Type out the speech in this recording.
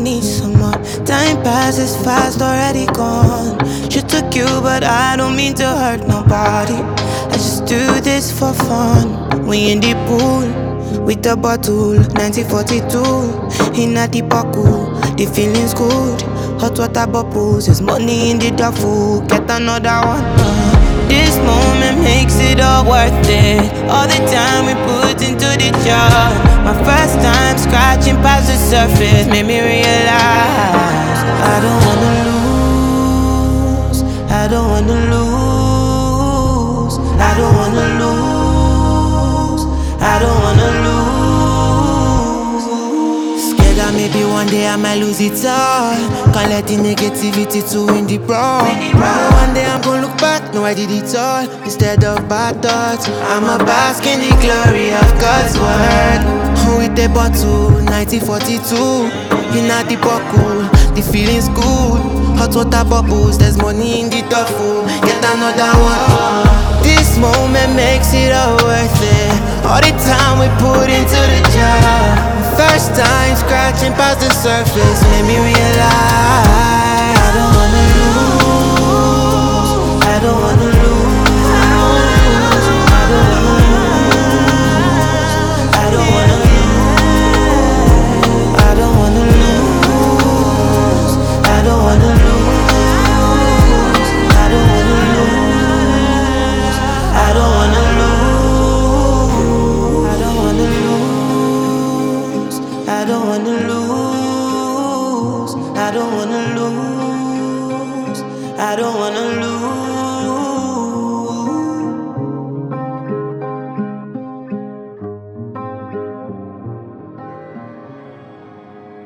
need some more. Time passes fast, already gone. She took you, but I don't mean to hurt nobody. I just do this for fun. We in the pool with the bottle, 1942. In a deep pool, the feeling's good. Hot water bubbles, there's money in the duffel. Get another one. This moment makes it all worth it. All the time we put into the job. My first time scratching past the surface made me realize I don't wanna lose. I don't wanna lose. I don't wanna lose. I don't wanna lose. Scared that maybe one day I might lose it all. Can't let the negativity to win the brawl. One day I'm gonna look back, no I did it all. Instead of bad thoughts, I'ma bask in the glory of God's word. With the bottle, 1942. In a the buckle, the feeling's good. Hot water bubbles, there's money in the duffel. Get another one. This moment makes it all worth it. All the time we put into the job. First time scratching past the surface made me realize I don't wanna lose. I don't wanna lose. I don't wanna lose. I don't wanna lose. I don't wanna lose. I don't wanna lose. I don't wanna lose. I don't wanna lose. I don't wanna lose. I don't wanna lose. I don't wanna lose. I don't wanna lose.